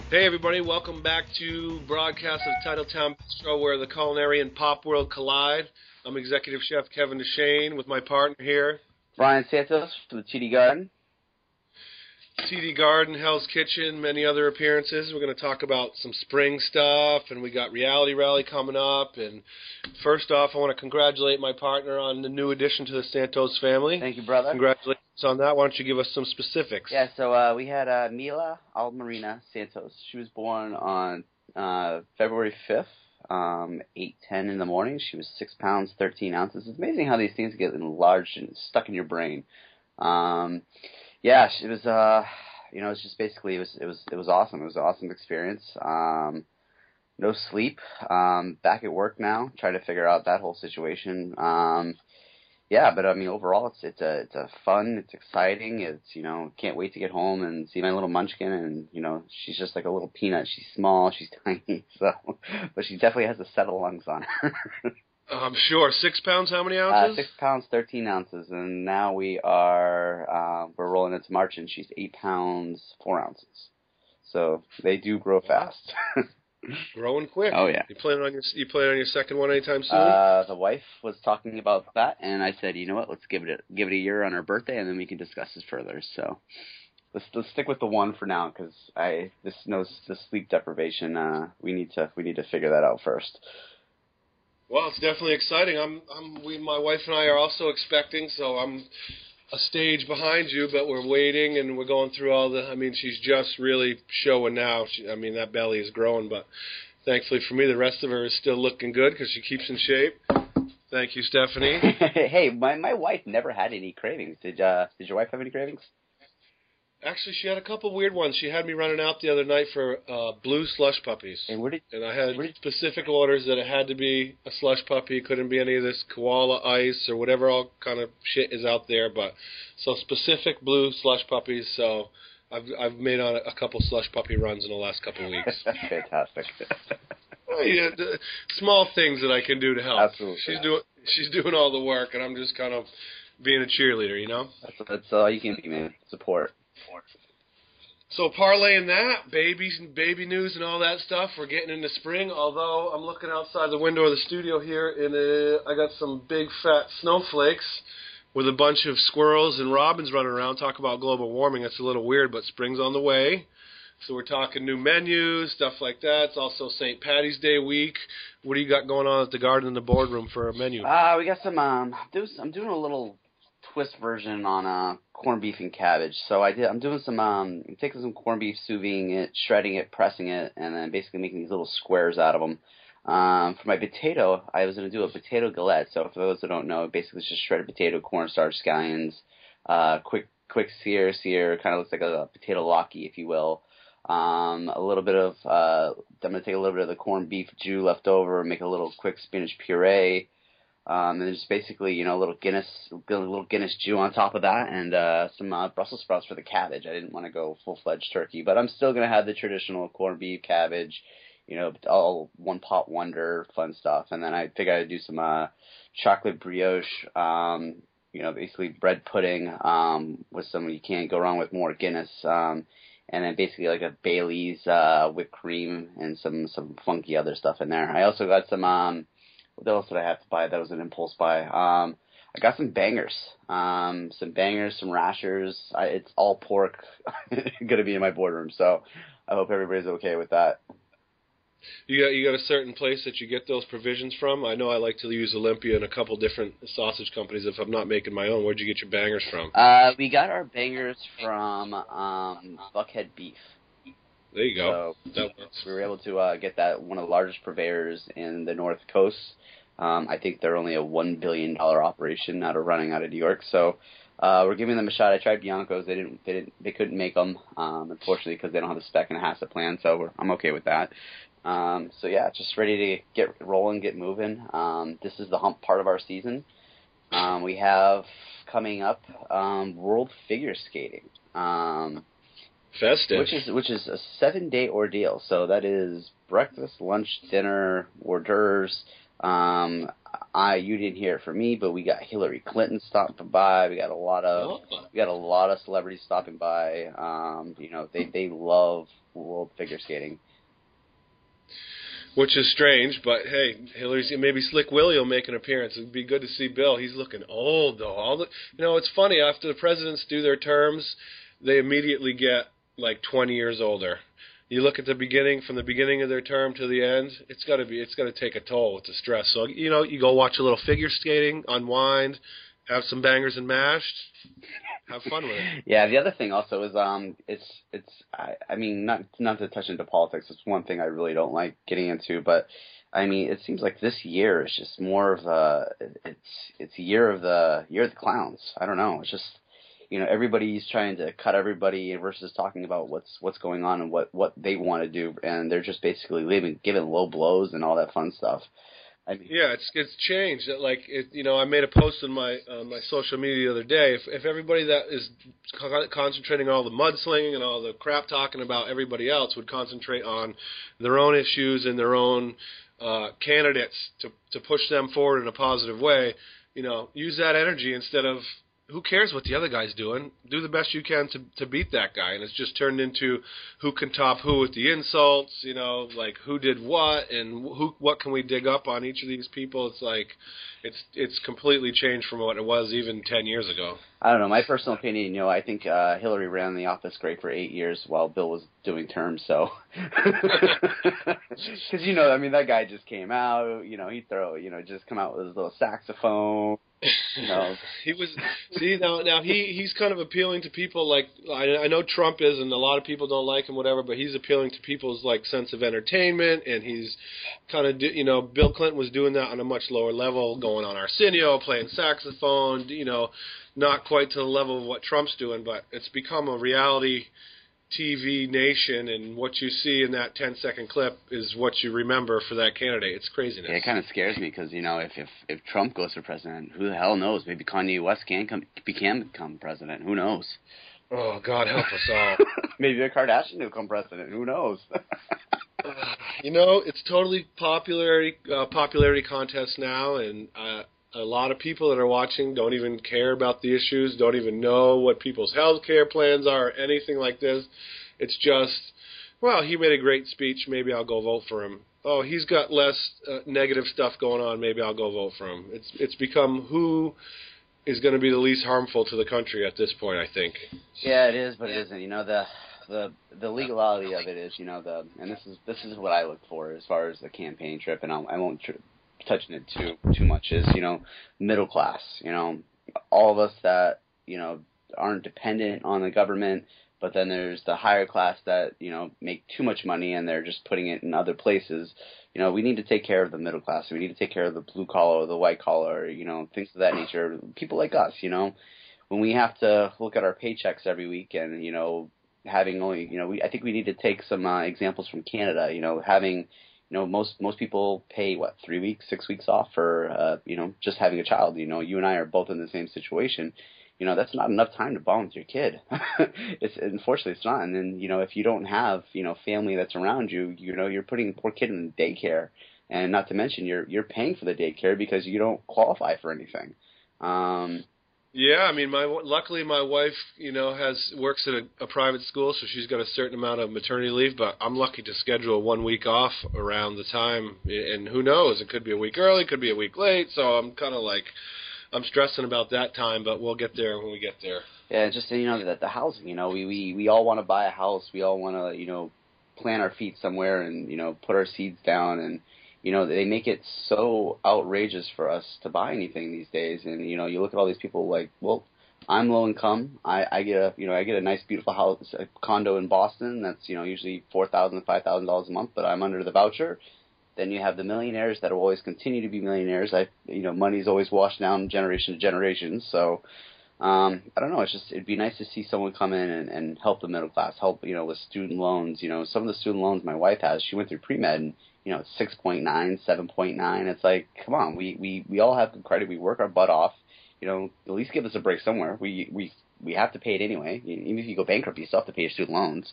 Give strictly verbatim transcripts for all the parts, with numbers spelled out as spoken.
Hey everybody, welcome back to broadcast of Titletown Bistro where the culinary and pop world collide. I'm Executive Chef Kevin DeShane with my partner here, Brian Santos from the T D Garden. T D Garden, Hell's Kitchen, many other appearances. We're going to talk about some spring stuff, and we got Reality Rally coming up. And first off, I want to congratulate my partner on the new addition to the Santos family. Thank you, brother. Congratulations on that. Why don't you give us some specifics? Yeah, so uh, we had uh, Mila Almarina Santos. She was born on uh, February fifth, um, eight ten in the morning. She was six pounds, thirteen ounces. It's amazing how these things get enlarged and stuck in your brain. Um, yeah, it was, uh, you know, it's just basically, it was, it was, it was awesome. It was an awesome experience. Um, no sleep. Um, back at work now, trying to figure out that whole situation. Um, Yeah, but I mean, overall, it's it's a it's a fun, it's exciting, it's you know, can't wait to get home and see my little munchkin, and you know, she's just like a little peanut. She's small, she's tiny, so but she definitely has a set of lungs on her. I'm sure. Six pounds, how many uh, ounces? six pounds, thirteen ounces, and now we are uh, we're rolling into March, and she's eight pounds, four ounces. So they do grow fast. Growing quick. Oh yeah. You planning on your you planning on your second one anytime soon? Uh, the wife was talking about that, and I said, you know what, let's give it a, give it a year on her birthday, and then we can discuss this further. So let's let's stick with the one for now, because I this knows the sleep deprivation. Uh, we need to we need to figure that out first. Well, it's definitely exciting. I'm I'm we my wife and I are also expecting, so I'm a stage behind you, but we're waiting and we're going through all the. I mean, she's just really showing now. She, I mean, that belly is growing, but thankfully for me, the rest of her is still looking good because she keeps in shape. Thank you, Stephanie. Hey, my my wife never had any cravings. Did uh did your wife have any cravings? Actually, she had a couple weird ones. She had me running out the other night for uh, blue slush puppies. And where did and I had where did, specific orders that it had to be a slush puppy. It couldn't be any of this koala ice or whatever all kind of shit is out there. But so specific blue slush puppies. So I've I've made on a, a couple slush puppy runs in the last couple of weeks. Fantastic. Well, yeah, the small things that I can do to help. Absolutely. She's doing she's doing all the work, and I'm just kind of being a cheerleader, you know. That's that's all you can be, man. Support. So parlaying that, babies and baby news and all that stuff, we're getting into spring, although I'm looking outside the window of the studio here, and uh, I got some big fat snowflakes with a bunch of squirrels and robins running around. Talk about global warming, that's a little weird, but spring's on the way. So we're talking new menus, stuff like that. It's also Saint Patty's Day week. What do you got going on at the garden and the boardroom for a menu? Uh, we got some, um, I'm doing a little twist version on uh, corned beef and cabbage. So I did. I'm doing some. Um, I'm taking some corned beef, sous videing it, shredding it, pressing it, and then basically making these little squares out of them. Um, for my potato, I was going to do a potato galette. So for those that don't know, basically it's just shredded potato, cornstarch, scallions, uh, quick quick sear, sear. Kind of looks like a, a potato locky, if you will. Um, a little bit of. Uh, I'm going to take a little bit of the corned beef jus left over, make a little quick spinach puree. Um, and then just basically, you know, a little Guinness, a little Guinness Jew on top of that, and uh, some uh, Brussels sprouts for the cabbage. I didn't want to go full-fledged turkey, but I'm still gonna have the traditional corned beef, cabbage, you know, all one pot wonder, fun stuff. And then I figured I'd do some uh, chocolate brioche, um, you know, basically bread pudding um, with some. You can't go wrong with more Guinness. Um, and then basically like a Bailey's uh, whipped cream and some some funky other stuff in there. I also got some. Um, What else did I have to buy? That was an impulse buy. Um, I got some bangers, um, some bangers, some rashers. I, it's all pork going to be in my boardroom, so I hope everybody's okay with that. You got you got a certain place that you get those provisions from? I know I like to use Olympia and a couple different sausage companies if I'm not making my own. Where'd you get your bangers from? Uh, we got our bangers from um, Buckhead Beef. There you go. So that works. We were able to uh, get that one of the largest purveyors in the North Coast. Um, I think they're only a one billion dollar operation out of running out of New York. So uh, we're giving them a shot. I tried Bianco's. They didn't. They didn't. They couldn't make them, um, unfortunately, because they don't have the spec and a HACCP plan. So we're, I'm okay with that. Um, so yeah, just ready to get rolling, get moving. Um, this is the hump part of our season. Um, we have coming up um, World Figure Skating. Um, Festive. Which is which is a seven day ordeal. So that is breakfast, lunch, dinner, hors d'oeuvres, Um, I you didn't hear it from me, but we got Hillary Clinton stopping by. We got a lot of Oh. we got a lot of celebrities stopping by. Um, you know, they they love world figure skating. Which is strange, but hey, Hillary's maybe Slick Willie will make an appearance. It'd be good to see Bill. He's looking old though. All the, you know, it's funny after the presidents do their terms, they immediately get like twenty years older. You look at the beginning, from the beginning of their term to the end, it's got to be, it's got to take a toll with the stress. So you know, you go watch a little figure skating, unwind, have some bangers and mash, have fun with it. Yeah, the other thing also is um, it's it's I, I mean not not to touch into politics. It's one thing I really don't like getting into, but I mean it seems like this year is just more of a it's it's a year of the year of the clowns. I don't know. It's just, you know, everybody's trying to cut everybody versus talking about what's what's going on and what, what they want to do, and they're just basically leaving, giving low blows and all that fun stuff. I mean, yeah, it's it's changed. Like it, you know, I made a post on my on my social media the other day. If if everybody that is con- concentrating on all the mudslinging and all the crap talking about everybody else would concentrate on their own issues and their own uh, candidates to to push them forward in a positive way, you know, use that energy instead of, who cares what the other guy's doing? Do the best you can to to beat that guy. And it's just turned into who can top who with the insults, you know, like who did what and who what can we dig up on each of these people. It's like it's it's completely changed from what it was even ten years ago. I don't know. My personal opinion, you know, I think uh, Hillary ran the office great for eight years while Bill was doing terms. So, because you know, I mean, that guy just came out. You know, he'd throw, you know, just come out with his little saxophone. You know, he was see now now he he's kind of appealing to people like I, I know Trump is, and a lot of people don't like him, whatever. But he's appealing to people's like sense of entertainment, and he's kind of, you know, Bill Clinton was doing that on a much lower level, going on Arsenio, playing saxophone, you know. Not quite to the level of what Trump's doing, but it's become a reality T V nation, and what you see in that ten-second clip is what you remember for that candidate. It's craziness. Yeah, it kind of scares me because, you know, if, if if Trump goes for president, who the hell knows? Maybe Kanye West can come, can become president. Who knows? Oh, God help us all. Maybe a Kardashian will become president. Who knows? You know, it's totally popularity uh, popularity contest now, and uh, a lot of people that are watching don't even care about the issues, don't even know what people's health care plans are or anything like this. It's just, well, he made a great speech, maybe I'll go vote for him. Oh, he's got less uh, negative stuff going on, maybe I'll go vote for him. It's it's become who is going to be the least harmful to the country at this point, I think. Yeah, it is, but it isn't. You know, the the the legality of it is, you know, the and this is this is what I look for as far as the campaign trip, and I'll, I won't tr- touching it too too much, is, you know, middle class. You know, all of us that, you know, aren't dependent on the government, but then there's the higher class that, you know, make too much money and they're just putting it in other places. You know, we need to take care of the middle class. We need to take care of the blue collar, the white collar, you know, things of that nature. People like us, you know, when we have to look at our paychecks every week and, you know, having only, you know, we I think we need to take some uh, examples from Canada. You know, having, you know, most most people pay what, three weeks, six weeks off for, uh, you know, just having a child. You know, you and I are both in the same situation. You know, that's not enough time to bond with your kid. It's unfortunately it's not. And then, you know, if you don't have, you know, family that's around you, you know, you're putting the poor kid in daycare, and not to mention you're you're paying for the daycare because you don't qualify for anything. Um, Yeah, I mean, my luckily my wife, you know, has works at a, a private school, so she's got a certain amount of maternity leave. But I'm lucky to schedule one week off around the time, and who knows? It could be a week early, it could be a week late. So I'm kind of like, I'm stressing about that time, but we'll get there when we get there. Yeah, just, you know, that the housing. You know, we we we all want to buy a house. We all want to, you know, plant our feet somewhere and, you know, put our seeds down. And, you know, they make it so outrageous for us to buy anything these days. And, you know, you look at all these people like, well, I'm low income. I, I get a, you know, I get a nice, beautiful house, a condo in Boston. That's, you know, usually four thousand dollars, five thousand dollars a month, but I'm under the voucher. Then you have the millionaires that will always continue to be millionaires. I, you know, money's always washed down generation to generation. So, um, I don't know. It's just, it'd be nice to see someone come in and, and help the middle class, help, you know, with student loans. You know, some of the student loans my wife has, she went through pre-med and, you know, six point nine, seven point nine. It's like, come on, we, we, we all have good credit. We work our butt off. you know, at least give us a break somewhere. We we we have to pay it anyway. Even if you go bankrupt, you still have to pay your student loans.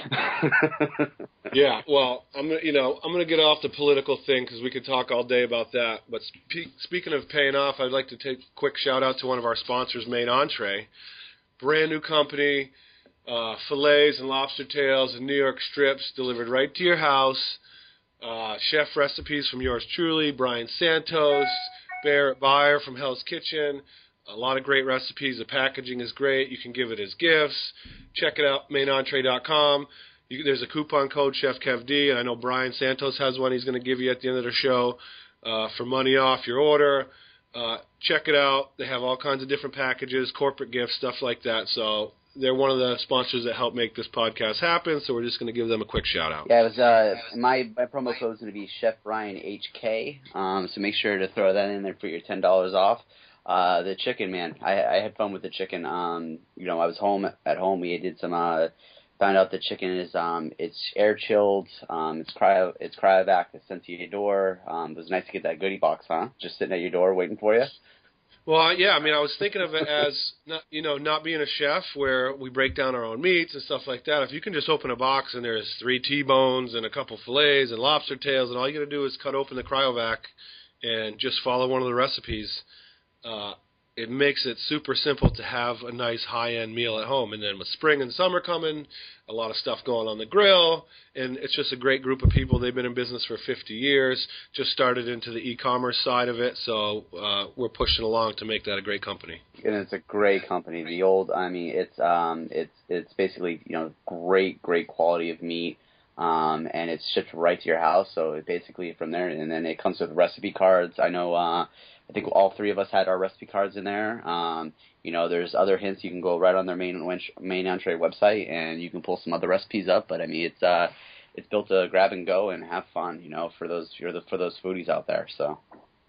Yeah, well, I'm gonna, you know, I'm gonna get off the political thing because we could talk all day about that. But spe- speaking of paying off, I'd like to take a quick shout out to one of our sponsors, Main Entree, brand new company, uh, fillets and lobster tails and New York strips delivered right to your house. Uh, chef recipes from yours truly, Brian Santos, Barrett Byer from Hell's Kitchen. A lot of great recipes. The packaging is great. You can give it as gifts. Check it out, main entree dot com. You, there's a coupon code Chef Kev D, and I know Brian Santos has one he's going to give you at the end of the show uh, for money off your order. Uh, check it out. They have all kinds of different packages, corporate gifts, stuff like that. So they're one of the sponsors that help make this podcast happen, so we're just going to give them a quick shout-out. Yeah, it was uh, my, my promo code is going to be Chef Brian H K, um, so make sure to throw that in there for your ten dollars off. Uh, the chicken, man, I, I had fun with the chicken. Um, you know, I was home at home. We did some. Uh, found out the chicken is um, it's air chilled. Um, it's cryo, it's cryovac. It's sent to your door. Um, it was nice to get that goodie box, huh? Just sitting at your door waiting for you. Well, yeah, I mean, I was thinking of it as not, you know, not being a chef where we break down our own meats and stuff like that. If you can just open a box and there's three T-bones and a couple fillets and lobster tails, and all you got to do is cut open the cryovac and just follow one of the recipes. Uh, it makes it super simple to have a nice high-end meal at home. And then with spring and summer coming, a lot of stuff going on the grill, and it's just a great group of people. They've been in business for fifty years, just started into the e-commerce side of it, so uh, we're pushing along to make that a great company. And it's a great company. The old, I mean, it's um, it's it's basically, you know, great, great quality of meat. Um, and it's shipped right to your house, so it basically from there, and then it comes with recipe cards. I know, uh, I think all three of us had our recipe cards in there. Um, you know, there's other hints. You can go right on their main main entree website, and you can pull some other recipes up. But I mean, it's uh, it's built to grab and go and have fun. You know, for those for, the, for those foodies out there. So.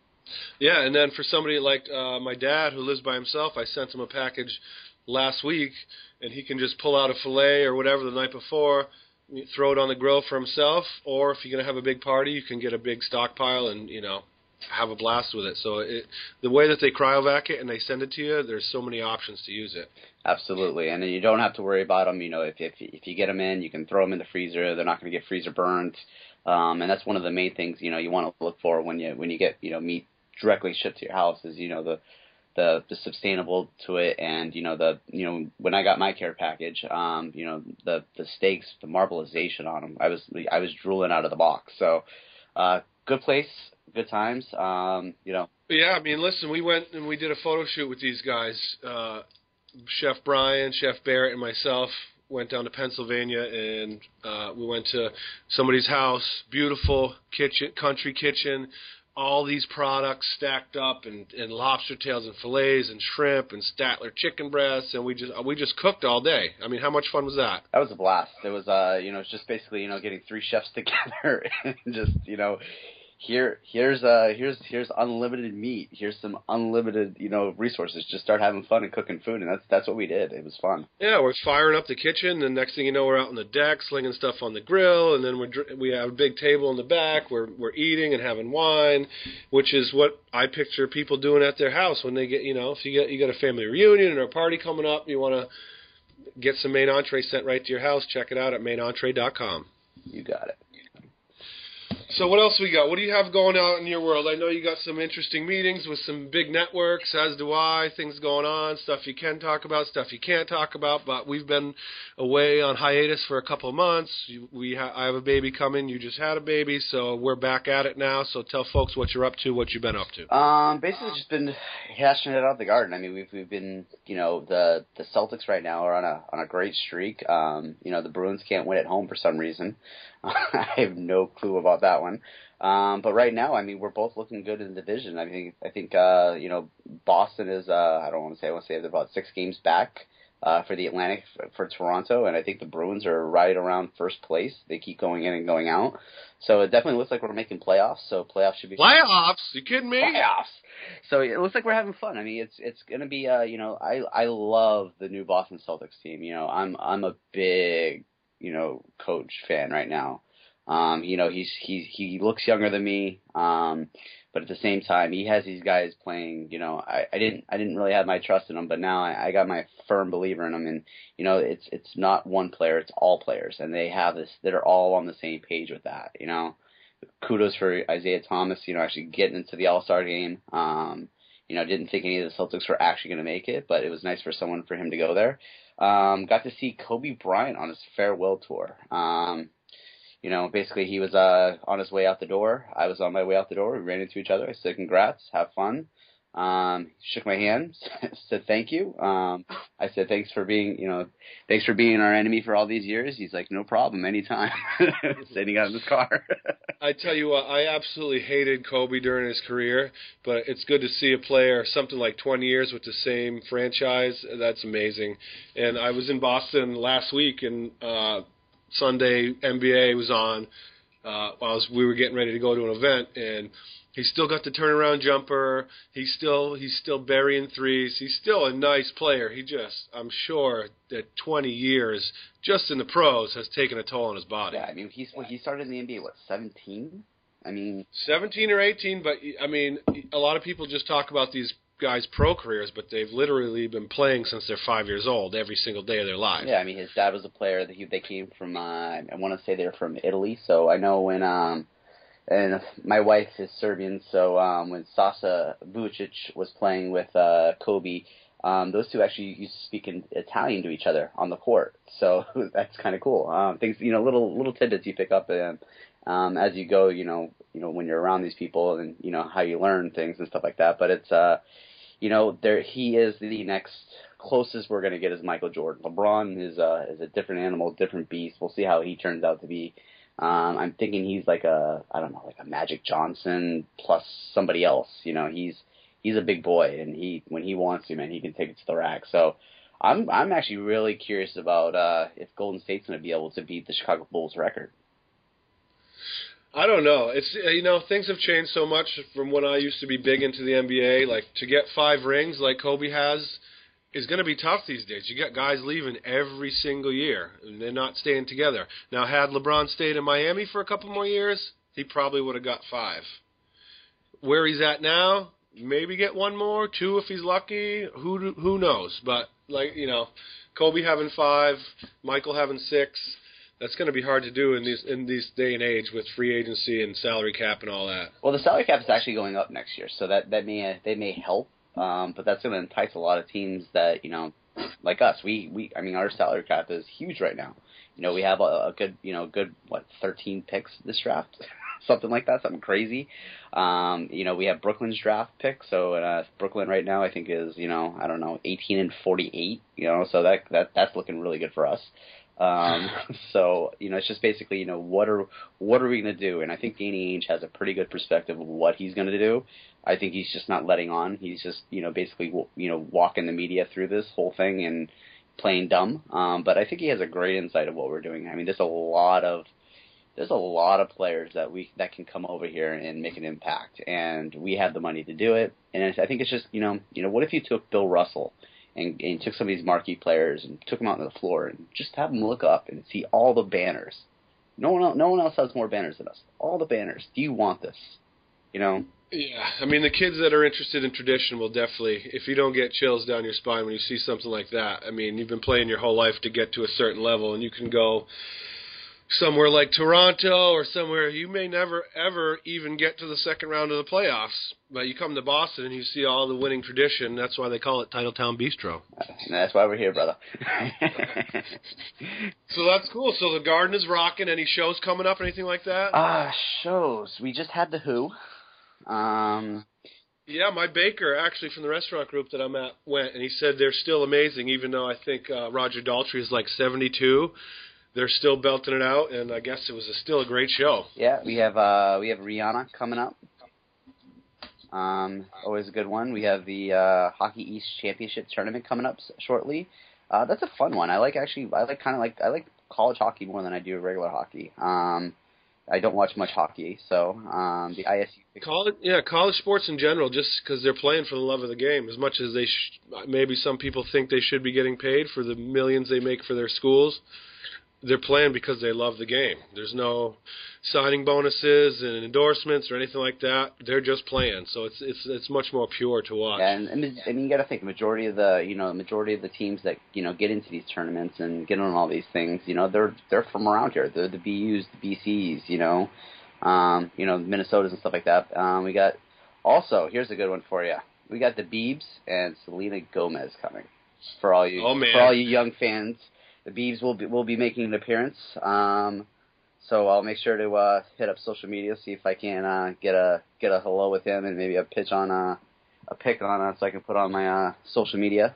Yeah, and then for somebody like uh, my dad who lives by himself, I sent him a package last week, and he can just pull out a fillet or whatever the night before. Throw it on the grill for himself, or if you're going to have a big party, you can get a big stockpile and, you know, have a blast with it. So it, the way that they cryovac it and they send it to you, there's so many options to use it. Absolutely, and then you don't have to worry about them. You know, if if if you get them in, you can throw them in the freezer. They're not going to get freezer burnt, um, and that's one of the main things, you know, you want to look for when you when you get, you know, meat directly shipped to your house is, you know, the the the sustainable to it, and you know the you know when I got my care package, um, you know the the steaks, the marbleization on them, I was I was drooling out of the box. So, uh, good place, good times, um, you know. Yeah, I mean, listen, we went and we did a photo shoot with these guys, uh, Chef Brian, Chef Barrett, and myself. Went down to Pennsylvania and uh, we went to somebody's house, beautiful kitchen, country kitchen. All these products stacked up, and, and lobster tails and fillets and shrimp and Statler chicken breasts, and we just we just cooked all day. I mean, how much fun was that? That was a blast. It was, uh, you know, it's just basically, you know, getting three chefs together and just, you know, here here's uh here's here's unlimited meat. Here's some unlimited, you know, resources. Just start having fun and cooking food, and that's that's what we did. It was fun. Yeah, we're firing up the kitchen, and next thing you know, we're out on the deck slinging stuff on the grill, and then we we have a big table in the back. We're we're eating and having wine, which is what I picture people doing at their house when they get, you know, if you get you got a family reunion or a party coming up, you want to get some main entree sent right to your house. Check it out at main entree dot com. You got it. So what else we got? What do you have going on in your world? I know you got some interesting meetings with some big networks, as do I, things going on, stuff you can talk about, stuff you can't talk about, but we've been away on hiatus for a couple of months. We ha- I have a baby coming. You just had a baby, so we're back at it now. So tell folks what you're up to, what you've been up to. Um, basically just been hashing it out of the garden. I mean, we've we've been, you know, the the Celtics right now are on a on a great streak. Um, you know, the Bruins can't win at home for some reason. I have no clue about that one. Um, but right now, I mean, we're both looking good in the division. I think, I think, uh, you know, Boston is, uh, I don't want to say, I want to say they're about six games back, uh, for the Atlantic, for, for Toronto. And I think the Bruins are right around first place. They keep going in and going out. So it definitely looks like we're making playoffs. So playoffs should be playoffs. You kidding me? Playoffs. So it looks like we're having fun. I mean, it's, it's going to be, uh, you know, I, I love the new Boston Celtics team. You know, I'm, I'm a big, you know, coach fan right now. Um, you know, he's he he looks younger than me, um, but at the same time, he has these guys playing. You know, I, I didn't I didn't really have my trust in him, but now I, I got my firm believer in him. And you know, it's it's not one player, it's all players, and they have this. They're all on the same page with that. You know, kudos for Isaiah Thomas. You know, actually getting into the All-Star game. Um, you know, didn't think any of the Celtics were actually going to make it, but it was nice for someone for him to go there. Um, got to see Kobe Bryant on his farewell tour. Um, You know, basically he was uh, on his way out the door. I was on my way out the door. We ran into each other. I said, congrats, have fun. Um, shook my hand, said thank you. Um, I said, thanks for being, you know, thanks for being our enemy for all these years. He's like, no problem, anytime. Then he got in his car. I tell you what, I absolutely hated Kobe during his career, but it's good to see a player something like twenty years with the same franchise. That's amazing. And I was in Boston last week, and uh, Sunday N B A was on uh, while I was, we were getting ready to go to an event, and he still got the turnaround jumper. He's still he's still burying threes. He's still a nice player. He just, I'm sure that twenty years just in the pros has taken a toll on his body. Yeah, I mean, he's he started in the N B A, what, seventeen? I mean, seventeen or eighteen, but I mean, a lot of people just talk about these guys' pro careers, but they've literally been playing since they're five years old, every single day of their lives. Yeah, I mean, his dad was a player. That he they came from. Uh, I want to say they're from Italy, so I know when. Um, and my wife is Serbian, so um, when Sasa Vucic was playing with uh, Kobe, um, those two actually used to speak in Italian to each other on the court. So that's kind of cool. Um, things, you know, little little tidbits you pick up and. Um, as you go, you know, you know when you're around these people, and you know how you learn things and stuff like that. But it's, uh, you know, there he is the next closest we're going to get is Michael Jordan. LeBron is uh, is a different animal, different beast. We'll see how he turns out to be. Um, I'm thinking he's like a, I don't know, like a Magic Johnson plus somebody else. You know, he's he's a big boy, and he when he wants to, man, he can take it to the rack. So. I'm I'm actually really curious about uh, if Golden State's going to be able to beat the Chicago Bulls record. I don't know. It's you know things have changed so much from when I used to be big into the N B A. Like to get five rings like Kobe has is going to be tough these days. You got guys leaving every single year, and they're not staying together. Now, had LeBron stayed in Miami for a couple more years, he probably would have got five. Where he's at now, maybe get one more, two if he's lucky. Who who knows? But like you know, Kobe having five, Michael having six. That's going to be hard to do in these in these day and age with free agency and salary cap and all that. Well, the salary cap is actually going up next year, so that that may they may help, um, but that's going to entice a lot of teams that you know, like us. We we I mean, our salary cap is huge right now. You know, we have a, a good you know good what thirteen picks this draft, something like that, something crazy. Um, you know, we have Brooklyn's draft pick, so uh, Brooklyn right now I think is you know I don't know eighteen and forty-eight. You know, so that that that's looking really good for us. Um, so, you know, it's just basically, you know, what are what are we going to do? And I think Danny Ainge has a pretty good perspective of what he's going to do. I think he's just not letting on. He's just, you know, basically, you know, walking the media through this whole thing and playing dumb. Um, but I think he has a great insight of what we're doing. I mean, there's a lot of there's a lot of players that we that can come over here and make an impact, and we have the money to do it. And I think it's just, you know, you know, what if you took Bill Russell? And, and took some of these marquee players and took them out on the floor and just have them look up and see all the banners. No one else, no one else has more banners than us. All the banners. Do you want this? You know? Yeah. I mean, the kids that are interested in tradition will definitely, if you don't get chills down your spine when you see something like that, I mean, you've been playing your whole life to get to a certain level, and you can go somewhere like Toronto or somewhere you may never, ever even get to the second round of the playoffs. But you come to Boston and you see all the winning tradition. That's why they call it Titletown Bistro. And that's why we're here, brother. So that's cool. So the Garden is rocking. Any shows coming up, anything like that? Ah, uh, shows. We just had The Who. Um... Yeah, my baker, actually, from the restaurant group that I'm at, went, and he said they're still amazing, even though I think uh, Roger Daltrey is like seventy-two. They're still belting it out, and I guess it was a, still a great show. Yeah, we have uh, we have Rihanna coming up. Um, always a good one. We have the uh, Hockey East Championship tournament coming up shortly. Uh, that's a fun one. I like actually. I like kind of like I like college hockey more than I do regular hockey. Um, I don't watch much hockey, so um, the I S U. College, yeah, college sports in general, just because they're playing for the love of the game, as much as they sh- maybe some people think they should be getting paid for the millions they make for their schools. they're playing because they love the game. There's no signing bonuses and endorsements or anything like that. They're just playing, so it's it's it's much more pure to watch. Yeah, and and, and you got to think, the majority of the you know the majority of the teams that you know get into these tournaments and get on all these things, you know, they're they're from around here. They're the B Us, the B Cs, you know, um, you know, Minnesotas and stuff like that. Um, we got also here's a good one for you. We got the Biebs and Selena Gomez coming for all you oh, man. for all you young fans. The Biebs will be will be making an appearance. Um, So I'll make sure to uh, hit up social media, see if I can uh, get a get a hello with him and maybe a pitch on uh, a pic on it so I can put on my uh, social media.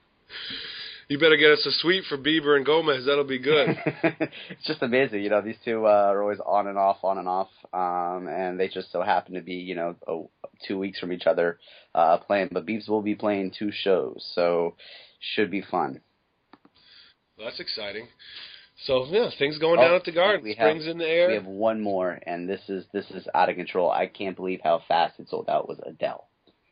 You better get us a suite for Bieber and Gomez. That'll be good. It's just amazing, you know. These two uh, are always on and off, on and off, um, and they just so happen to be, you know, oh, two weeks from each other uh, playing. But Biebs will be playing two shows, so should be fun. Well, that's exciting. So yeah, things going down oh, at the Garden. We Spring's have, in the air. We have one more, and this is this is out of control. I can't believe how fast it sold out. Was Adele.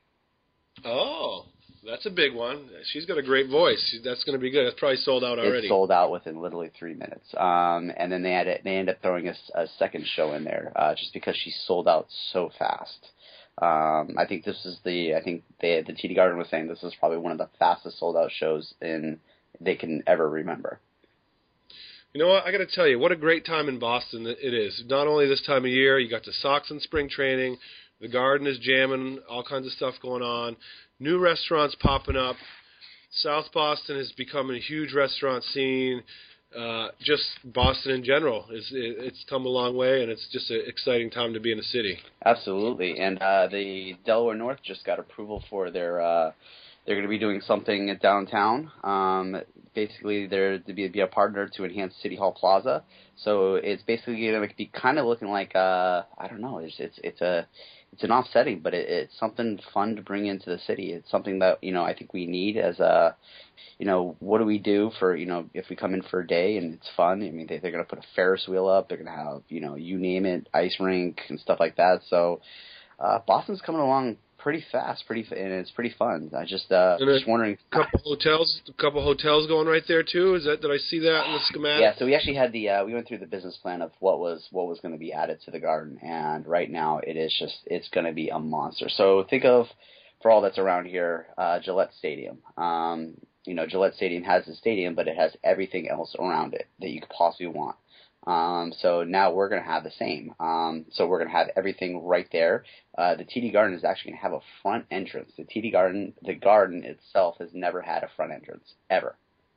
Oh, that's a big one. She's got a great voice. That's going to be good. It's probably sold out already. It sold out within literally three minutes. Um, and then they had it, they ended up throwing a, a second show in there uh, just because she sold out so fast. Um, I think this is the I think they, the T D Garden was saying this is probably one of the fastest sold out shows in they can ever remember. You know what? I got to tell you, what a great time in Boston it is. Not only this time of year, you got the Sox in spring training, the Garden is jamming, all kinds of stuff going on, new restaurants popping up. South Boston is becoming a huge restaurant scene. Uh, just Boston in general, is it's come a long way, and it's just an exciting time to be in the city. Absolutely, and uh, the Delaware North just got approval for their. Uh, they're going to be doing something at downtown. Um, basically, they're to be, be a partner to enhance City Hall Plaza. So it's basically going to be kind of looking like uh, I don't know. It's it's it's a it's an offsetting, but it, it's something fun to bring into the city. It's something that you know I think we need as a. You know, what do we do for, you know, if we come in for a day and it's fun? I mean, they, they're going to put a Ferris wheel up. They're going to have, you know, you name it, ice rink and stuff like that. So uh, Boston's coming along pretty fast, pretty, and it's pretty fun. I just, uh, just wondering. A couple hotels, a couple hotels going right there too. Is that did I see that in the schematic? Yeah. So we actually had the, uh, we went through the business plan of what was what was going to be added to the Garden, and right now it is just it's going to be a monster. So think of, for all that's around here, uh, Gillette Stadium. Um, You know, Gillette Stadium has the stadium, but it has everything else around it that you could possibly want. Um, so now we're going to have the same. Um, so we're going to have everything right there. Uh, the T D Garden is actually going to have a front entrance. The T D Garden, the Garden itself has never had a front entrance, ever.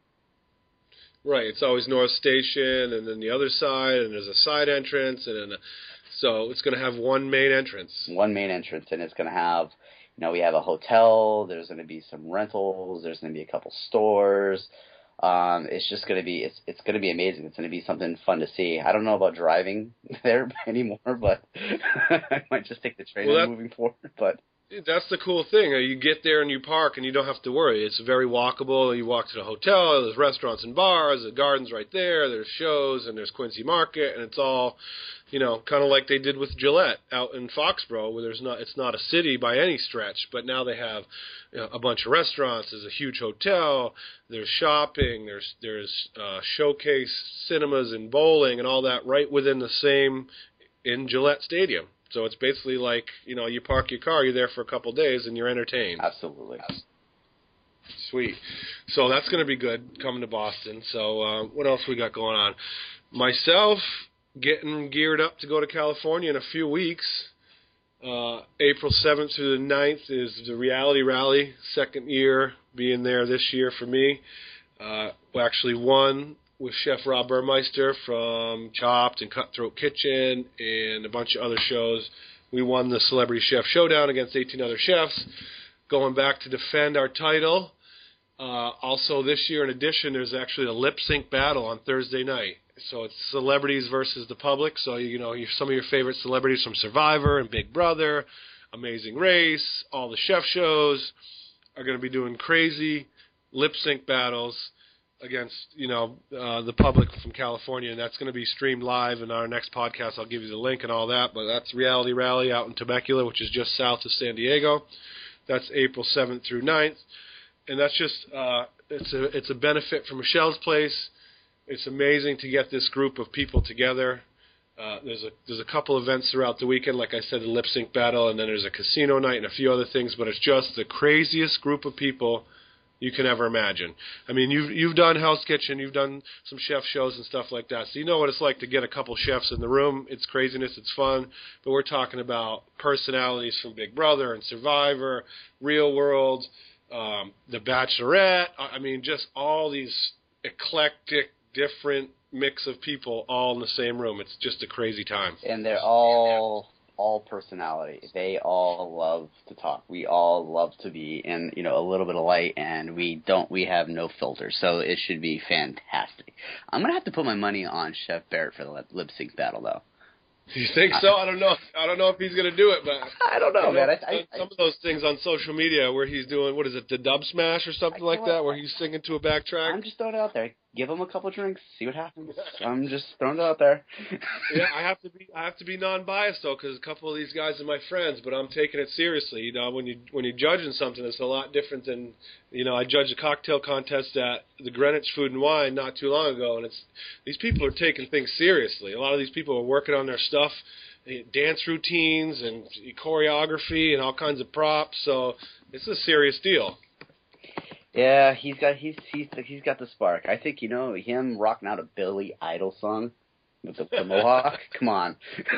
Right. It's always North Station, and then the other side, and there's a side entrance, and then a, so it's going to have one main entrance. One main entrance, and it's going to have... You know, we have a hotel, there's going to be some rentals, there's going to be a couple stores. Um, it's just going to be, it's it's going to be amazing. It's going to be something fun to see. I don't know about driving there anymore, but I might just take the train well, that, moving forward. But that's the cool thing. You get there and you park and you don't have to worry. It's very walkable. You walk to the hotel, there's restaurants and bars, the Garden's right there, there's shows, and there's Quincy Market, and it's all... You know, kind of like they did with Gillette out in Foxborough, where there's not, it's not a city by any stretch, but now they have you know, a bunch of restaurants. There's a huge hotel. There's shopping. There's there's uh, showcase cinemas and bowling and all that right within the same in Gillette Stadium. So it's basically like you know, you park your car, you're there for a couple of days, and you're entertained. Absolutely. Sweet. So that's going to be good coming to Boston. So uh, what else we got going on? Myself. Getting geared up to go to California in a few weeks. Uh, April seventh through the ninth is the Reality Rally, second year being there this year for me. Uh, we actually won with Chef Rob Burmeister from Chopped and Cutthroat Kitchen and a bunch of other shows. We won the Celebrity Chef Showdown against eighteen other chefs, going back to defend our title. Uh, also this year, in addition, there's actually a lip sync battle on Thursday night. So it's celebrities versus the public. So, you know, some of your favorite celebrities from Survivor and Big Brother, Amazing Race, all the chef shows are going to be doing crazy lip sync battles against, you know, uh, the public from California. And that's going to be streamed live in our next podcast. I'll give you the link and all that. But that's Reality Rally out in Temecula, which is just south of San Diego. That's April seventh through ninth. And that's just, uh, it's a, it's a benefit for Michelle's Place. it's amazing to get this group of people together. Uh, there's a there's a couple events throughout the weekend, like I said, the lip sync battle, and then there's a casino night and a few other things. But it's just the craziest group of people you can ever imagine. I mean, you've you've done Hell's Kitchen, you've done some chef shows and stuff like that, so you know what it's like to get a couple chefs in the room. It's craziness, it's fun, but we're talking about personalities from Big Brother and Survivor, Real World, um, The Bachelorette. I mean, just all these eclectic, different mix of people all in the same room. It's just a crazy time. And they're all all personality. They all love to talk. We all love to be in, you know, a little bit of light, and we don't we have no filter. So it should be fantastic. I'm gonna have to put my money on Chef Barrett for the lip, lip sync battle, though. You think so? I don't know. I don't know if he's going to do it, but I don't know, I man. know I, I, some of those things on social media where he's doing, what is it, the dub smash or something like that, where he's singing to a backtrack. I'm just throwing it out there. Give him a couple drinks, see what happens. I'm just throwing it out there. Yeah, I have to be I have to be non-biased though, because a couple of these guys are my friends, but I'm taking it seriously. You know, when you when you're judging something, it's a lot different than, you know, I judged a cocktail contest at the Greenwich Food and Wine not too long ago, and it's these people are taking things seriously. A lot of these people are working on their stuff. Dance routines and choreography and all kinds of props, so it's a serious deal. Yeah, he's got he's he's he's got the spark. I think, you know, him rocking out a Billy Idol song with the, the mohawk. Come on.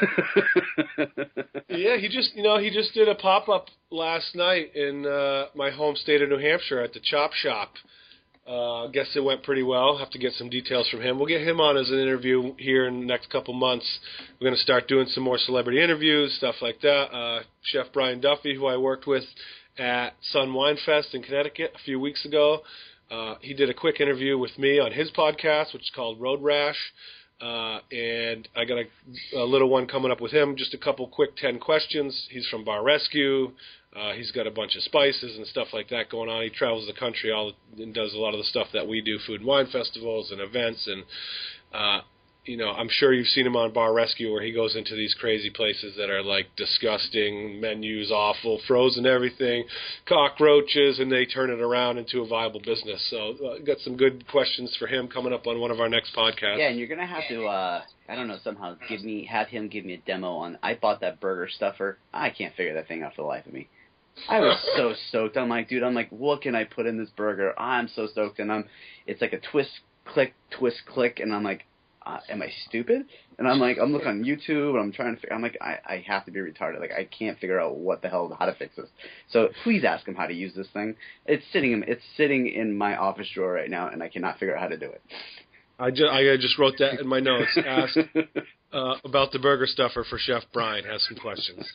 Yeah, he just you know he just did a pop up last night in uh, my home state of New Hampshire at the Chop Shop. I uh, guess it went pretty well. Have to get some details from him. We'll get him on as an interview here in the next couple months. We're going to start doing some more celebrity interviews, stuff like that. Uh, Chef Brian Duffy, who I worked with at Sun Wine Fest in Connecticut a few weeks ago, uh, he did a quick interview with me on his podcast, which is called Road Rash. Uh, and I got a, a little one coming up with him, just a couple quick ten questions. He's from Bar Rescue. Uh, he's got a bunch of spices and stuff like that going on. He travels the country all and does a lot of the stuff that we do, food and wine festivals and events. And, uh, you know, I'm sure you've seen him on Bar Rescue where he goes into these crazy places that are like disgusting, menus awful, frozen everything, cockroaches, and they turn it around into a viable business. So uh, got some good questions for him coming up on one of our next podcasts. Yeah, and you're going to have to, uh, I don't know, somehow give me, have him give me a demo on, I bought that burger stuffer. I can't figure that thing out for the life of me. I was so stoked. I'm like, dude, I'm like, what can I put in this burger? I'm so stoked. And I'm, it's like a twist, click, twist, click. And I'm like, uh, am I stupid? And I'm like, I'm looking on YouTube and I'm trying to figure, I'm like, I, I have to be retarded. Like, I can't figure out what the hell, how to fix this. So please ask him how to use this thing. It's sitting in, it's sitting in my office drawer right now and I cannot figure out how to do it. I just, I just wrote that in my notes. Ask uh, about the burger stuffer for Chef Brian. Has some questions.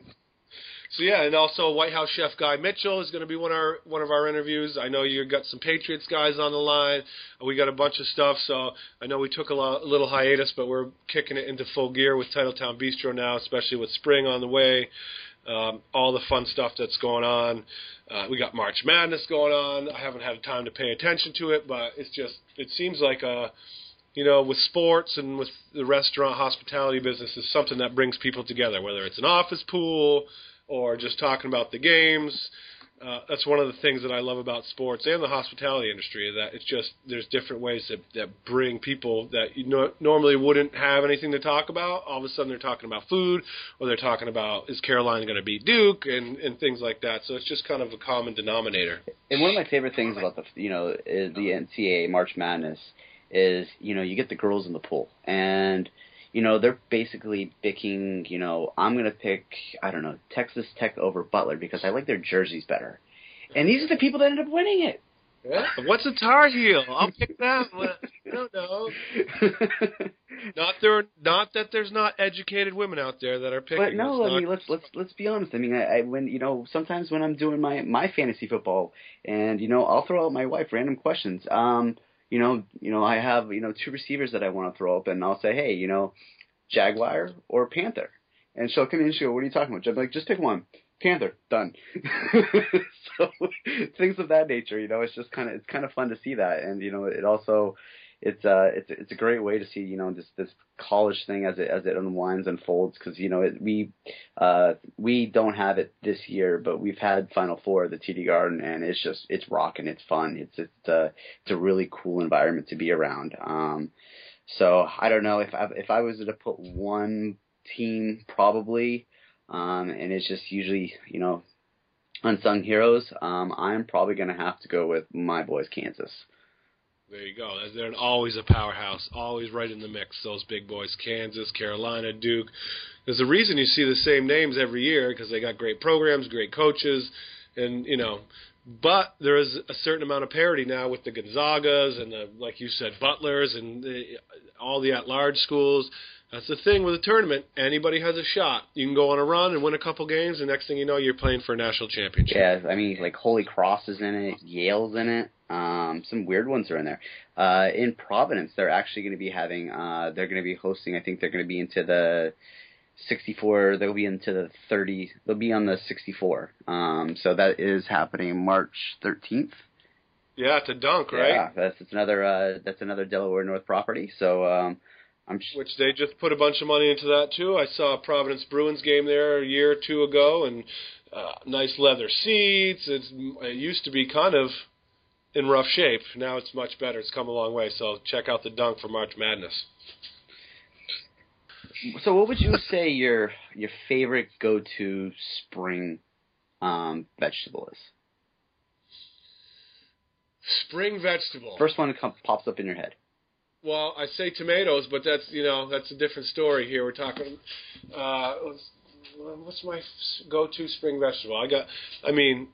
So yeah, and also White House Chef Guy Mitchell is going to be one of our one of our interviews. I know you got some Patriots guys on the line. We got a bunch of stuff, so I know we took a, lo- a little hiatus, but we're kicking it into full gear with Titletown Bistro now, especially with spring on the way. Um, all the fun stuff that's going on. Uh, we got March Madness going on. I haven't had time to pay attention to it, but it's just it seems like a you know, with sports and with the restaurant hospitality business is something that brings people together, whether it's an office pool or just talking about the games. Uh, that's one of the things that I love about sports and the hospitality industry, that it's just there's different ways that, that bring people that you know, normally wouldn't have anything to talk about. All of a sudden they're talking about food, or they're talking about, is Carolina going to beat Duke, and, and things like that. So it's just kind of a common denominator. And one of my favorite things about the, you know, is the N C A A March Madness is, you know, you get the girls in the pool, and you know, they're basically picking, you know, I'm going to pick, I don't know, Texas Tech over Butler because I like their jerseys better. And these are the people that end up winning it. Yeah. What's a Tar Heel? I'll pick that one. I don't know. Not there, not that there's not educated women out there that are picking. But no, I mean, let's let's let's be honest. I mean, I, I when you know, sometimes when I'm doing my my fantasy football, and you know, I'll throw out my wife random questions. Um, You know, you know, I have, you know, two receivers that I want to throw up, and I'll say, hey, you know, Jaguar or Panther. And she'll come in and she'll go, what are you talking about? I'm like, just pick one. Panther. Done. So things of that nature, you know, it's just kind of, it's kind of fun to see that. And, you know, it also, it's uh it's it's a great way to see, you know, this this college thing as it as it unwinds, unfolds, because you know it, we uh we don't have it this year, but we've had Final Four at the T D Garden, and it's just it's rocking, it's fun, it's it's uh it's a really cool environment to be around. Um, so I don't know if I if I was to put one team, probably, um, and it's just usually, you know, unsung heroes. Um, I'm probably gonna have to go with my boys, Kansas. There you go. They're always a powerhouse, always right in the mix, those big boys, Kansas, Carolina, Duke. There's a reason you see the same names every year, because they got great programs, great coaches, and, you know, but there is a certain amount of parity now with the Gonzagas and, the, like you said, Butlers and the, all the at-large schools. That's the thing with a tournament. Anybody has a shot. You can go on a run and win a couple games, and next thing you know, you're playing for a national championship. Yeah, I mean, like Holy Cross is in it, Yale's in it. Um, some weird ones are in there. Uh, in Providence, they're actually going to be having, uh, they're going to be hosting, I think they're going to be into the sixty-four, they'll be into the thirty, they'll be on the sixty-four. Um, so that is happening March thirteenth. Yeah, it's a dunk, right? Yeah, that's, that's another, uh, that's another Delaware North property. So, um, I'm sh- Which they just put a bunch of money into that, too. I saw a Providence Bruins game there a year or two ago, and uh, nice leather seats. It's, it used to be kind of in rough shape. Now it's much better. It's come a long way. So check out the dunk for March Madness. So what would you say your your favorite go-to spring um, vegetable is? Spring vegetable. First one that comes, pops up in your head. Well, I say tomatoes, but that's, you know, that's a different story here. We're talking, uh, what's my go-to spring vegetable? I got, I mean,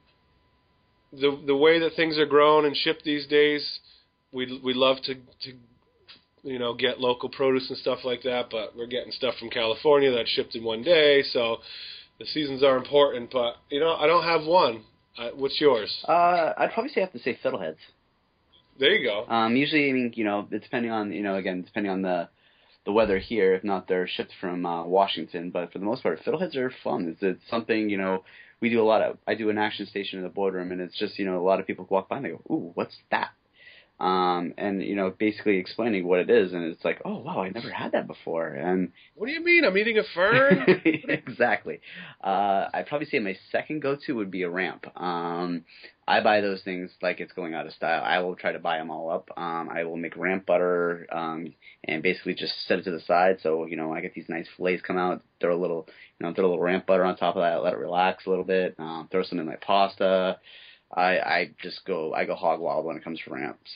the the way that things are grown and shipped these days, we we love to, to, you know, get local produce and stuff like that, but we're getting stuff from California that's shipped in one day, so the seasons are important, but, you know, I don't have one. Uh, what's yours? Uh, I'd probably say I have to say fiddleheads. There you go. Um, usually, I mean, you know, it's depending on, you know, again, depending on the the weather here. If not, they're shipped from uh, Washington. But for the most part, fiddleheads are fun. It's, it's something, you know, we do a lot of. I do an action station in the boardroom, and it's just, you know, a lot of people walk by and they go, "Ooh, what's that?" Um, and, you know, basically explaining what it is, and it's like, oh, wow, I never had that before. And what do you mean? I'm eating a fern? Exactly. Uh, I'd probably say my second go-to would be a ramp. Um, I buy those things like it's going out of style. I will try to buy them all up. Um, I will make ramp butter um, and basically just set it to the side. So, you know, I get these nice fillets come out, throw a little, you know, throw a little ramp butter on top of that, let it relax a little bit, um, throw some in my pasta. I, I just go, I go hog wild when it comes to ramps.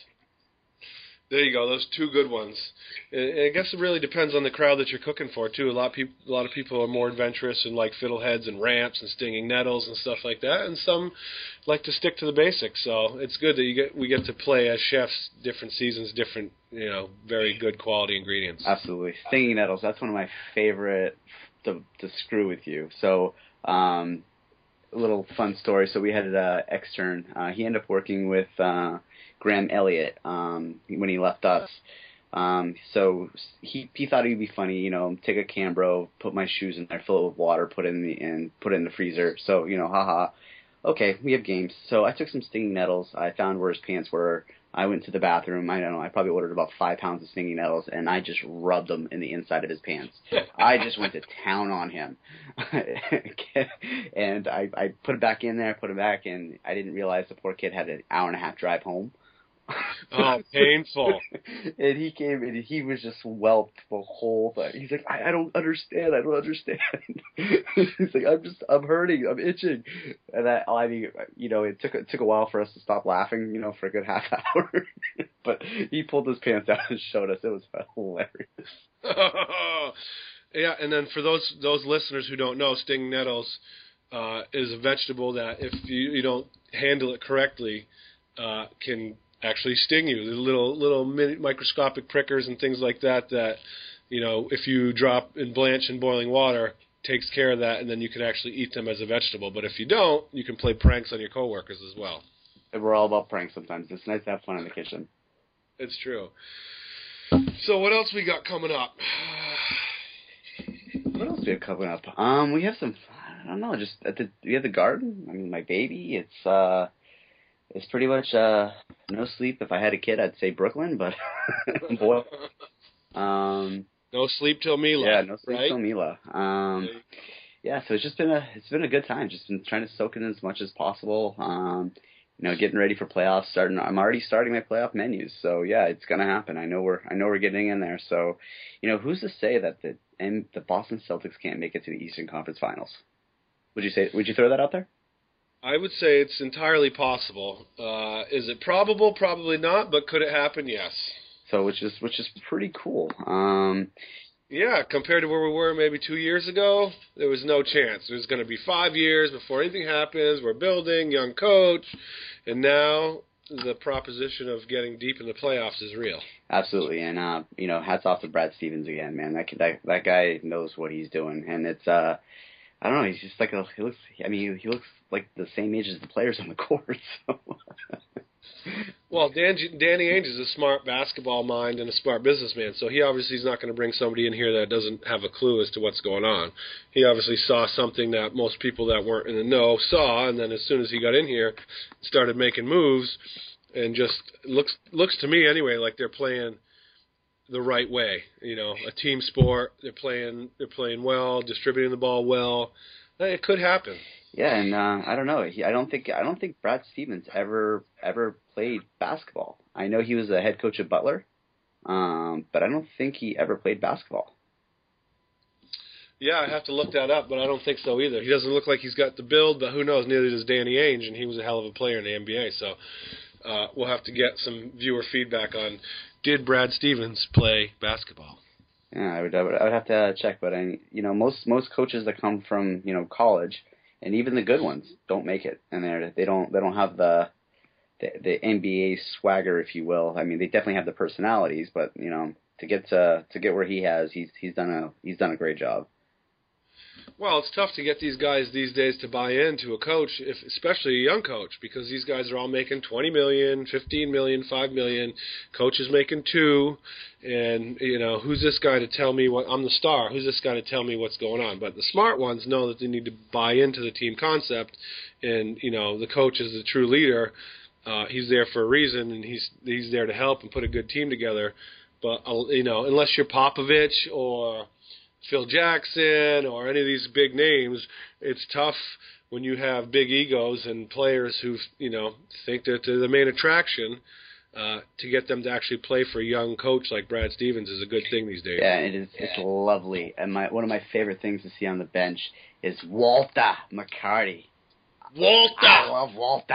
There you go. Those two good ones. I guess it really depends on the crowd that you're cooking for too. A lot of people, a lot of people are more adventurous and like fiddleheads and ramps and stinging nettles and stuff like that, and some like to stick to the basics. So it's good that you get we get to play as chefs, different seasons, different, you know, very good quality ingredients. Absolutely, stinging nettles. That's one of my favorite to to screw with you. So. Um, a little fun story. So we had an uh, extern. Uh, he ended up working with uh, Graham Elliott um, when he left us. Um, so he he thought it'd be funny, you know, take a Cambro, put my shoes in there, fill it with water, put it in the and put it in the freezer. So, you know, haha. Okay, we have games. So I took some stinging nettles. I found where his pants were. I went to the bathroom. I don't know. I probably ordered about five pounds of stinging nettles, and I just rubbed them in the inside of his pants. I just went to town on him, and I, I put it back in there, put it back, and I didn't realize the poor kid had an hour and a half drive home. Oh, painful. And he came and he was just whelped the whole thing. He's like, I, I don't understand. I don't understand. He's like, I'm just, I'm hurting. I'm itching. And I, I mean, you know, it took, it took a while for us to stop laughing, you know, for a good half hour. But he pulled his pants out and showed us. It was hilarious. Yeah, and then for those those listeners who don't know, stinging nettles uh, is a vegetable that if you, you don't handle it correctly, uh, can actually sting you. The little little mini, microscopic prickers and things like that that, you know, if you drop in blanch in boiling water, takes care of that, and then you can actually eat them as a vegetable. But if you don't, you can play pranks on your coworkers as well. And we're all about pranks sometimes. It's nice to have fun in the kitchen. It's true. So what else we got coming up? What else do we have coming up? Um, we have some, I don't know, just at the, we have the garden. I mean, my baby, it's, uh, it's pretty much, uh, no sleep. If I had a kid, I'd say Brooklyn, but boy. Um, no sleep till Mila. Yeah, no sleep right? till Mila. Um, yeah, so it's just been a it's been a good time. Just been trying to soak in as much as possible. Um, you know, getting ready for playoffs. Starting, I'm already starting my playoff menus. So yeah, it's gonna happen. I know we're I know we're getting in there. So, you know, who's to say that the and the Boston Celtics can't make it to the Eastern Conference Finals? Would you say? Would you throw that out there? I would say it's entirely possible. Uh, is it probable? Probably not. But could it happen? Yes. So, which is which is pretty cool. Um, yeah, compared to where we were maybe two years ago, there was no chance. It was going to be five years before anything happens. We're building, young coach, and now the proposition of getting deep in the playoffs is real. Absolutely, and uh, you know, hats off to Brad Stevens again, man. That that that guy knows what he's doing, and it's uh, I don't know, he's just like a, he looks. I mean, he looks like the same age as the players on the court. So. Well, Dan, Danny Ainge is a smart basketball mind and a smart businessman, so he obviously is not going to bring somebody in here that doesn't have a clue as to what's going on. He obviously saw something that most people that weren't in the know saw, and then as soon as he got in here, started making moves, and just looks looks to me anyway like they're playing the right way. You know, a team sport. They're playing they're playing well, distributing the ball well. It could happen. Yeah, and uh, I don't know. He, I don't think I don't think Brad Stevens ever ever played basketball. I know he was a head coach at Butler, um, but I don't think he ever played basketball. Yeah, I have to look that up, but I don't think so either. He doesn't look like he's got the build, but who knows? Neither does Danny Ainge, and he was a hell of a player in the N B A. So uh, we'll have to get some viewer feedback on did Brad Stevens play basketball. Yeah, I would I would, I would have to check, but I you know most most coaches that come from you know college. And even the good ones don't make it, and they they don't they don't have the, the the N B A swagger, if you will. I mean, they definitely have the personalities, but you know, to get to to get where he has, he's he's done a he's done a great job. Well, it's tough to get these guys these days to buy into a coach, if, especially a young coach, because these guys are all making twenty million, fifteen million, five million. Coach is making two, and you know who's this guy to tell me what I'm the star? Who's this guy to tell me what's going on? But the smart ones know that they need to buy into the team concept, and you know the coach is the true leader. Uh, he's there for a reason, and he's he's there to help and put a good team together. But uh, you know, unless you're Popovich or Phil Jackson or any of these big names, it's tough when you have big egos and players who, you know, think that they're the main attraction. Uh, to get them to actually play for a young coach like Brad Stevens is a good thing these days. Yeah, it is. It's lovely. And my one of my favorite things to see on the bench is Walter McCarty. Walter! I love Walter.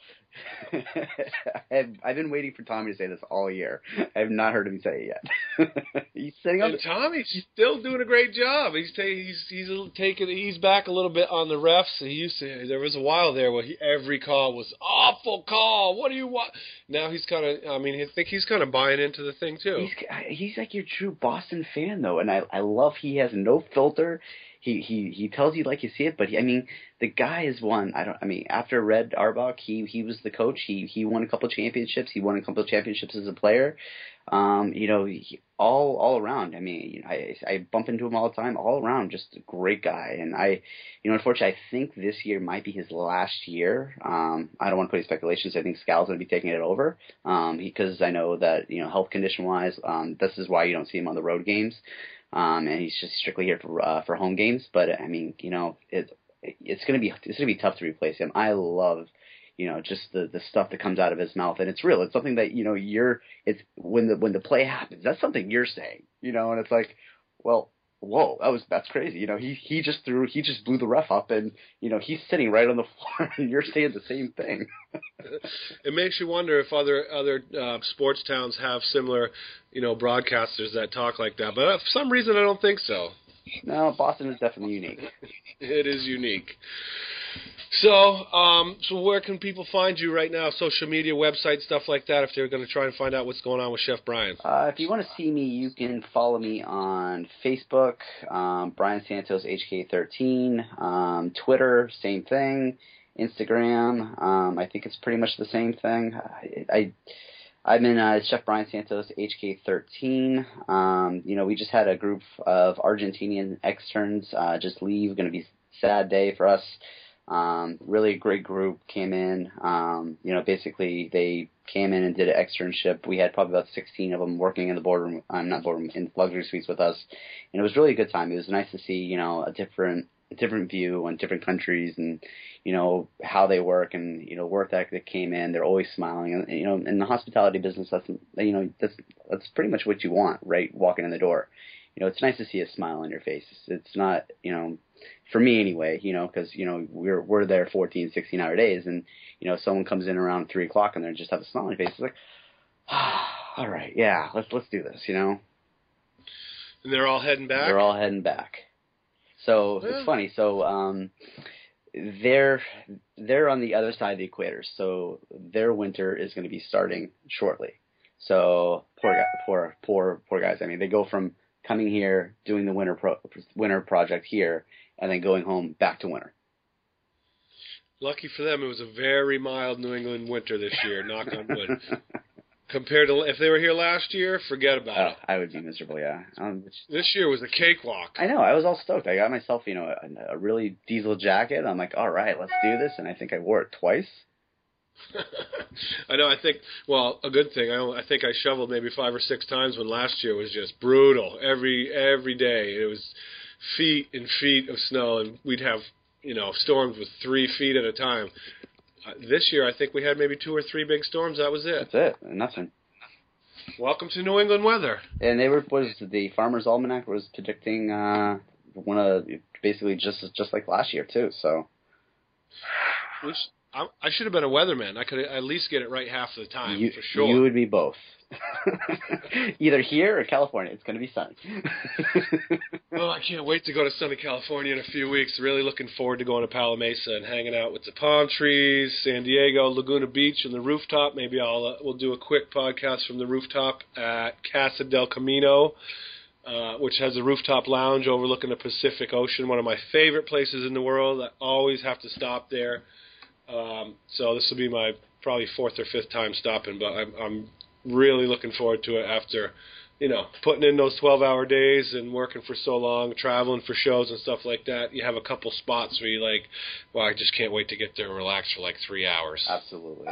I've, I've been waiting for Tommy to say this all year. I have not heard him say it yet. He's sitting and up. Tommy's still doing a great job. He's ta- he's he's taking he's back a little bit on the refs. He used to. There was a while there where he, every call was awful call. What do you want? Now he's kind of. I mean, I think he's kind of buying into the thing too. He's he's like your true Boston fan though, and I I love he has no filter. He he he tells you like you see it, but he, I mean the guy has won. I don't. I mean after Red Auerbach, he he was the coach. He he won a couple of championships. He won a couple of championships as a player. Um, you know, he, all all around. I mean, you know, I I bump into him all the time. All around, just a great guy. And I, you know, unfortunately, I think this year might be his last year. Um, I don't want to put any speculations. I think Scal's going to be taking it over. Um, because I know that you know health condition wise, um, this is why you don't see him on the road games. Um, and he's just strictly here for uh, for home games. But I mean, you know, it it's gonna be it's gonna be tough to replace him. I love, you know, just the, the stuff that comes out of his mouth, and it's real. It's something that you know you're. It's when the when the play happens, that's something you're saying, you know, and it's like, well, whoa, that was that's crazy. You know, he he just threw he just blew the ref up, and you know he's sitting right on the floor, and you're saying the same thing. It makes you wonder if other other uh, sports towns have similar, you know, broadcasters that talk like that. But for some reason, I don't think so. No, Boston is definitely unique. It is unique. So, um, so where can people find you right now? Social media, website, stuff like that, if they're going to try and find out what's going on with Chef Brian. Uh, if you want to see me, you can follow me on Facebook, um, Brian Santos H K thirteen, um, Twitter, same thing, Instagram. Um, I think it's pretty much the same thing. I, I I'm in uh, Chef Brian Santos H K thirteen. Um, you know, we just had a group of Argentinian externs uh, just leave. Going to be a sad day for us. Um, really great group came in. Um, you know, basically they came in and did an externship. We had probably about sixteen of them working in the boardroom, I'm not boardroom, in luxury suites with us. And it was really a good time. It was nice to see, you know, a different, a different view on different countries and, you know, how they work and, you know, work ethic that came in. They're always smiling. And, you know, in the hospitality business, that's, you know, that's, that's pretty much what you want, right? Walking in the door. You know, it's nice to see a smile on your face. It's, it's not, you know, for me anyway, you know, because, you know, we're we're there fourteen, sixteen hour days, and, you know, someone comes in around three o'clock and they just have a smile on their face. It's like, ah, all right, yeah, let's let's do this, you know. And they're all heading back? They're all heading back. So yeah. It's funny. So um, they're they're on the other side of the equator, so their winter is going to be starting shortly. So poor guy, poor poor poor guys. I mean, they go from coming here, doing the winter pro, winter project here, and then going home back to winter. Lucky for them, it was a very mild New England winter this year, knock on wood. Compared to if they were here last year, forget about oh, it. I would be miserable, yeah. Um, which, this year was a cakewalk. I know. I was all stoked. I got myself, you know, a, a really diesel jacket. I'm like, all right, let's do this. And I think I wore it twice. I know. I think, well, a good thing. I, I think I shoveled maybe five or six times when last year was just brutal. Every every day it was feet and feet of snow, and we'd have, you know, storms with three feet at a time. Uh, this year, I think we had maybe two or three big storms. That was it. That's it. Nothing. Welcome to New England weather. And they were was the Farmer's Almanac was predicting uh, one of basically just just like last year too. So. Which, I, I should have been a weatherman. I could at least get it right half of the time, you, for sure. You would be both. Either here or California. It's going to be sunny. Oh, I can't wait to go to sunny California in a few weeks. Really looking forward to going to Palo Mesa and hanging out with the palm trees, San Diego, Laguna Beach, and the rooftop. Maybe I'll uh, we'll do a quick podcast from the rooftop at Casa del Camino, uh, which has a rooftop lounge overlooking the Pacific Ocean. One of my favorite places in the world. I always have to stop there. Um, so this will be my probably fourth or fifth time stopping, but I'm, I'm really looking forward to it after, you know, putting in those twelve-hour days and working for so long, traveling for shows and stuff like that. You have a couple spots where you're like, well, I just can't wait to get there and relax for like three hours. Absolutely.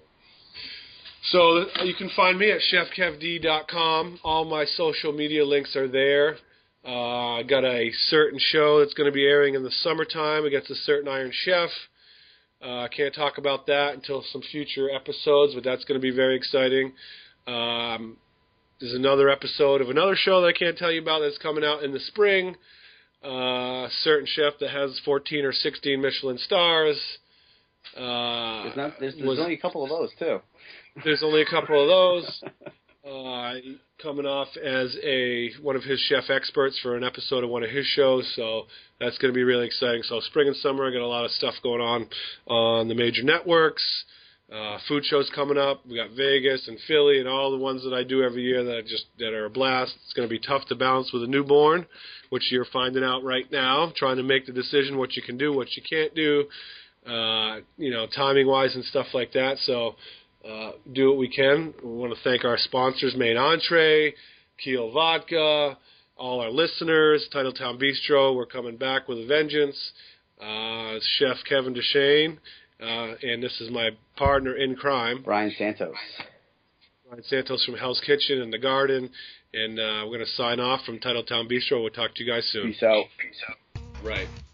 So you can find me at chef kev d dot com. All my social media links are there. Uh, I got a certain show that's going to be airing in the summertime against a certain Iron Chef. I uh, can't talk about that until some future episodes, but that's going to be very exciting. Um, there's another episode of another show that I can't tell you about that's coming out in the spring. Uh, a certain chef that has fourteen or sixteen Michelin stars. Uh, there's not, there's, there's was, only a couple of those, too. There's only a couple of those. Uh, coming off as a one of his chef experts for an episode of one of his shows, so that's going to be really exciting. So spring and summer, I got a lot of stuff going on on the major networks. Uh, food shows coming up. We got Vegas and Philly and all the ones that I do every year that I just that are a blast. It's going to be tough to balance with a newborn, which you're finding out right now. Trying to make the decision what you can do, what you can't do, uh, you know, timing wise and stuff like that. So. Uh, do what we can. We want to thank our sponsors, Main Entree, Kiel Vodka, all our listeners, Titletown Bistro. We're coming back with a vengeance. Uh, Chef Kevin Deshane, uh, and this is my partner in crime, Brian Santos. Brian Santos from Hell's Kitchen and The Garden. And uh, we're going to sign off from Titletown Bistro. We'll talk to you guys soon. Peace out. Peace out. Right.